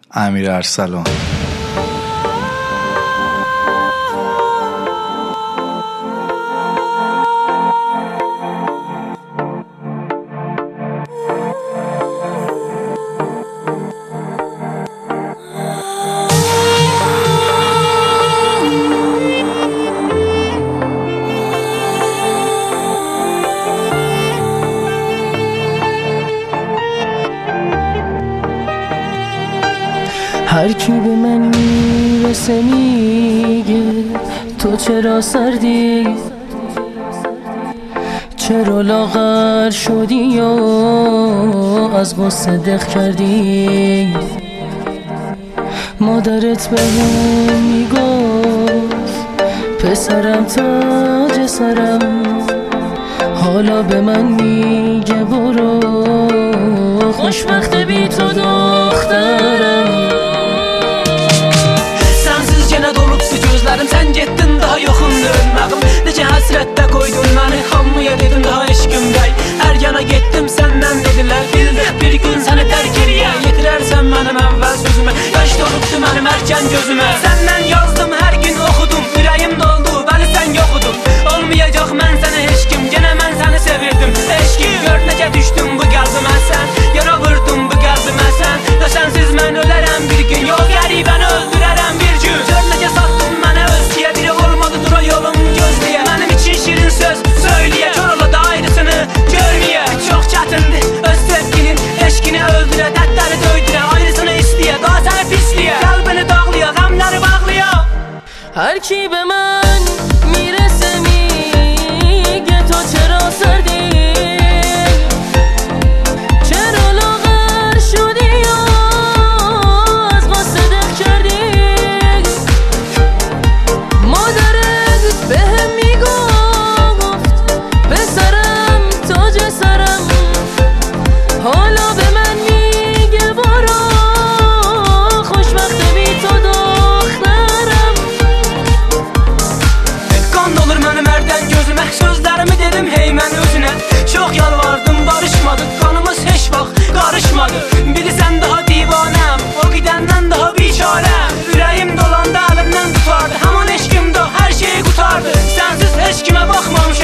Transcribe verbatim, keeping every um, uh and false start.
امیر ارسلان. هر کی به من میرسه میگه تو چرا سردی، چرا لاغر شدی و از غصه دق کردی. مادرت بهم میگفت پسرم تاج سرم، حالا به من میگه برو خوشبخت بی تو دخترم. Gözlərim sən getdin daha yoxundur ölməyim. Necə həsrətdə qoydun məni, hamıya dedim daha eşqim gəy. Hər yana getdim səndən dedilər, bildir bir gün səni tərk eləyə. Yetirərsən mənim əvvəl sözümə, yaş dolubdu mənim ərkən gözümə. Səndən yazdım hər gün oxudum, ürəyim doldu bəli sən yoxudun. Olmayacaq mən sənə eşqim, genə mən səni sevirdim. Eşqim gör necə düşdüm bu qəlbimə sən, yara vurdum bu qəlbimə sən. Da sənsiz mən ölərəm bir gün, yol qəribəni öldürərəm bir gün. Gör necə satdın mənə özgəyə, biri olmadı dura yolum gözləyə. Mənim için şirin söz söyləyə, kör ola da ayrısını görməyə. Çox çətindir öz sevginin eşqini öldürə, dərdləri döydürə, ayrısını istəyə, daha səni pisləyə. Qəlbini dağlıya, qəmləri bağlıya. هر کی به من میرسه میگه تو چرا سردی، چرا لاغر شدی و از غصه دق کردی. مادرت بهم میگفت پسرم تاج سرم، حالا به من میگه برو خوشبخت بی تو دخترم. Qan dolur mənim ərdən gözümə, sözlərimi dedim hey mən özünə. Çox yalvardım barışmadık, qanımız heç vaxt qarışmadı. Bilirsən daha divanəm, o gidəndən daha biçarəm. Ürəyim dolanda əlimdən tutardı, haman eşqimdə hər şeyi qutardı. Sənsiz heç kimə baxmamışam.